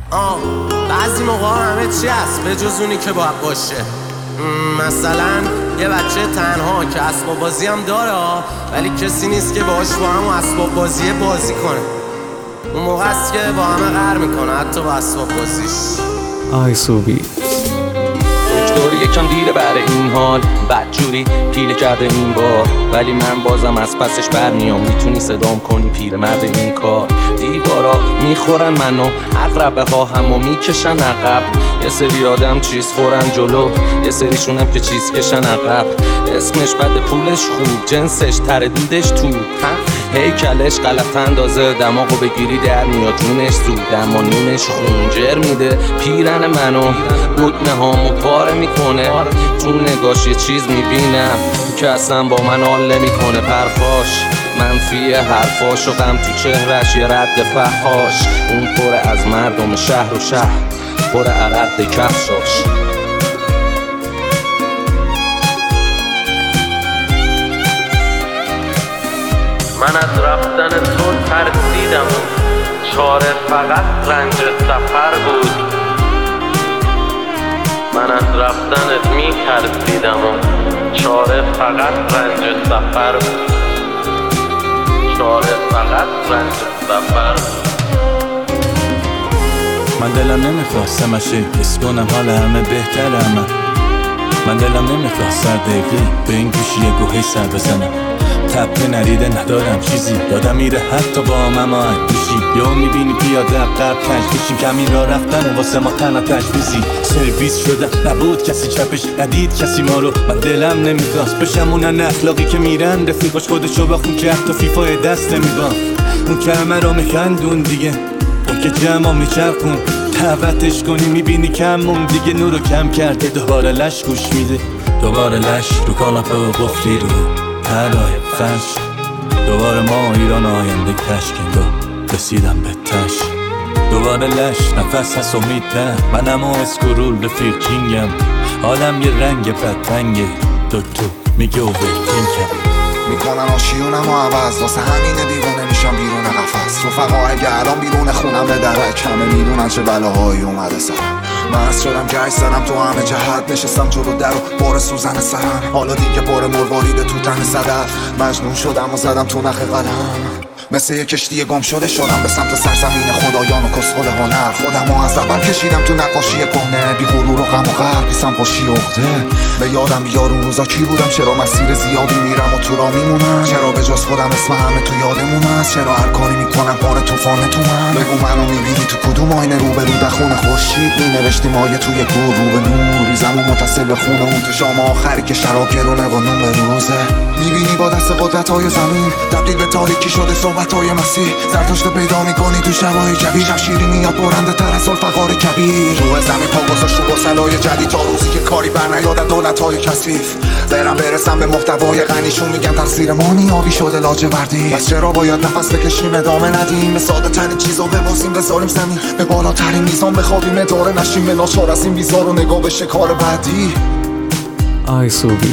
بعضی موقع همه چی هست به جز اونی که باید باشه. مثلا یه بچه تنها که اسباب بازی هم داره ولی کسی نیست که باهاش با هم اسباب بازی بازی کنه. اون موقع است که با همه قهر میکنه حتی با اسباب بازیش. آیسوبی دکتر یکم دیره برای این حال بدجوری پیله کرده این بار، ولی من بازم از پسش برمیام. میتونی صدام کنی پیرمرد این کار. دیوارا میخورن منو عقربه ها همو میکشن عقب. یه سری آدم چیز خورن جلو، یه سریشونم که چیز کشن عقب. اسمش بده پولش خوب، جنسش تردیدش تو هیکلش غلط اندازه. دماغو بگیری در میاد جونش زود، اما نونش خونجر میده. پیرن منو دکمه هامو پاره میکنه. تو نگاش یه چیز میبینم که اصلا با من حال نمیکنه. پرفاش منفی حرفاش و غم تو چهرش یه رد فحاش. اون پره از مردم شهر و شهر پره عرق کفشاش. من از رفتن تو ترسیدم، چاره فقط رنج سفر بود. من از رفتنت میترسیدم و چاره فقط رنج سفر بود. چاره فقط رنج سفر بود. من دلم نمیخواست همشه حس کنم حال همه بهتره. من دلم نمیخواست سردقی به این گوشی گوهی سر بزنم. تپه نریده ندارم چیزی یادم میره حتی با ماما میشی. یا میبینی پیاده عقب کش میشیم کمی را رفتن واسه ما تنها تشویزی. سرویس شدم نبود کسی چپش ندید کسی ما رو. من دلم نمیخواست بشم اونن اخلاقی که میرن رفیقاش خودشو بخون که حتی فیفای دست نمیدان. اون که همه رو میخندون دیگه، اون که جمع میچرخون دعوتش کنی میبینی کمون دیگه. نورو کم کرده دوباره لش گوش میده. دوباره لش رو کاناپه و قفلی رو هرای فرش. دوباره ما ایران آینده تشکیل رسیدم به تش. دوباره لش نفس هست امید نه. منم و اسکرول رفیق جینگم. حالم یه رنگ بدرنگه دکتر میگه اوورتین کم. میکنن آشیونم و عوض واسه همینه دیوونه میشم بیرون قفس. رفقا اگه الان بیرون خونم به درک همه میدونن چه بلاهایی اومده سرم. مست شدم جای سرم تو همه جهت نشستم جلو در و بار سوزن سرم. حالا دیگه بار مرواریده تو تن صدف. مجنون شدم و زدم تو نخ قلم. مثل یه کشتی گم شده شدم به سمت سرزمین خدایان و کسخل هنر. خودمو از اول کشیدم تو نقاشی کهنه بی غرور و غم و غرق بیسم خوشی عقده. به یادم بیار اون روزا کی بودم، چرا مسیر زیادی میرم و تو را میمونم. چرا به جز خودم اسم همه تو یادمون است، چرا هر کاری میکنم بار طوفان تو من. بگو منو میبینی تو کدوم آینه روبرو دخون خورشید مینوشتی مایه توی گور رو به نور. ریزم و متصل به خونه اون تو شام آخری که شراب گرونه و نون روزه. میبینی با دست قدرت‌های زمین تبدیل به تاریکی شده صحبت‌های مسیح. زرتشت پیدا میکنی تو شبای جوی. شمشیری میاد برنده تر از ذوالفقار کبیر. روح زمین پا گذاشت با سلای جدید تا روزی که کاری بر نیاد دولت‌های کثیف. برسم به محتوای غنیشون میگن تقصیر ما نیابی شده لاجوردی. پس چرا باید نفس بکشیم ادامه ندیم؟ به ساده ترین چیزا ببازیم بذاریم زمین. به بالاترین میزان بخوابیم اداره نشیم. به ناچار از این بیزار و نگاه به شکار بعدی. آیسوبی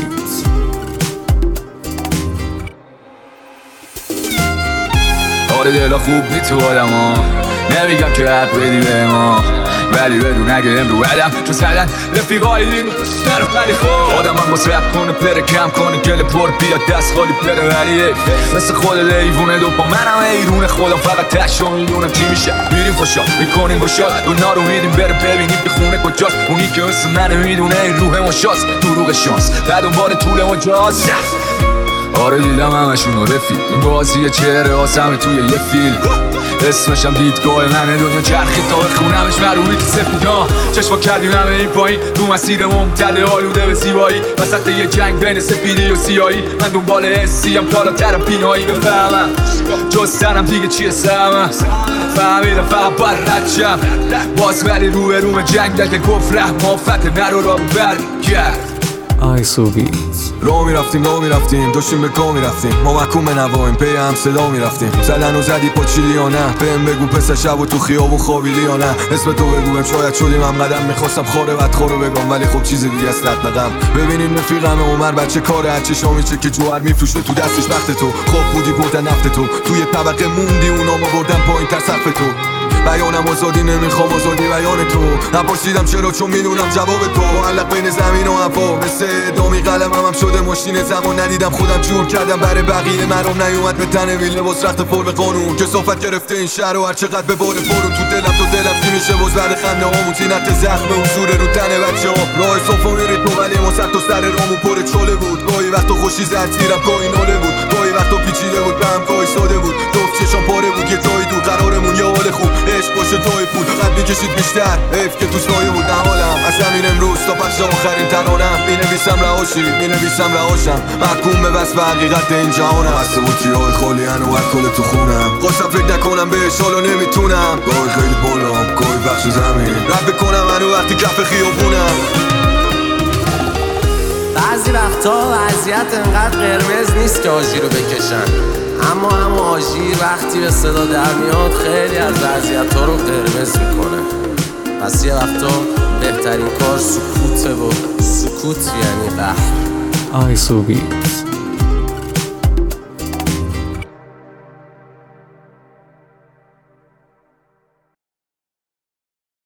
آره دلا خوب بی تو آدم ها. نمیگم که حق بدی به ما، ولی بدون اگه امرو بدم چون زدن رفیقای دین نرو ولی خوب آدم هم باز رپ کنه پره کم کنه گل پر بیاد دست خالی پره ولی مثل خود لیوونه دو با منم ایرون خودم فقط تشو میدونم چی میشه. میریم خوشا میکنیم گشاد دونا رو میدیم بره ببینیم که خونه کجاست. اونی که مثل منه میدونه این روح ما شاست دروغ شانس بعد اونبار طول مجاز. آره دیدم همشونو رفیق این بازی چهره آسمه توی یه فیلم. اسمشم دیدگاه منه دنیا چرخی تا بخونمش مروی که سفیدا. چشما کردیم همه این پایین تو مسیر ممتد آلوده به زیبایی. وسط یه جنگ بین سفیدی و سیایی. من دنبال حسیم بالاتر بینایی بفهمم جز سرم دیگه چیه سهمم. فهمیدم فقط باید رد شم باز ولی روبروم جنگ دل گفت رحم آفت نرو را برگرد. آیسوبی رو میرفتیم داشتیم به گاه میرفتیم. ما محکوم به نوایم پی هم صدا میرفتیم. زدن و زدی پاچیلی یا نه بهم بگو پسر شب و تو خیابون خوابیدی یا نه. اسم تو بگویم شاید شدیم هم قدم. میخواستم خاره بدخورو بگم ولی خب چیز دیگه است رد ندم. ببینین رفیقم عمر بچه کاره هرچه شامیچه که جوهر میفروشه تو دستش وقت تو. خواب بودی بردن نفت تو توی طبقه موندی اونامو بردن پایین تر سقف تو. بیانم و آزادی نمیخوام آزادی بیان تو نپرسیدم چرا چون میدونم جواب تو معلق بین زمین و هوا مثل ادامی قلمم هم شده ماشین زمان ندیدم خودم جور کردم برای بقیه مرام نیومد به تن ویل لباس رخت پر به قانون کثافت گرفته این شهر و هر چقدر به بال پرون تو دلم چی میشه باز بعد خنده هامون تینت زخم اون سوره رو تن بچه ها راه صفا میرید تو ولی ما سر تا سر رامون پر چاله بود گاهی وقتا خوشی زد زیرم گاهی ناله بود گاهی وقتا پیچیده بود به هم گاهی ساده بود دوست چشام پاره بود یه جایی دور قرارمون یه حال خوب عشق باشه تای پول قد میکشید بیشتر حیف که تو سایه بود نهالم از همین امروز تا پس آخرین ترانم مینویسم رهاشی مینویسم رهاشم محکوم به وصف حقیقت این جهانم بسته بود تیرهای خالی هنو الکل تو خونم خواستم فکر نکنم بهش حالا نمیتونم گاهی خیلی بالام گاهی بخش زمین رد بکنم هنو وقتی کف خیابونم بعضی وقتا وضعیت انقدر قرمز نیست که آژیر رو بکشن اما هم آژیر وقتی به صدا در میاد خیلی از وضعیت ها رو قرمز میکنه پس یه وقتا بهترین کار سکوته و سکوت یعنی قهر آیسوبی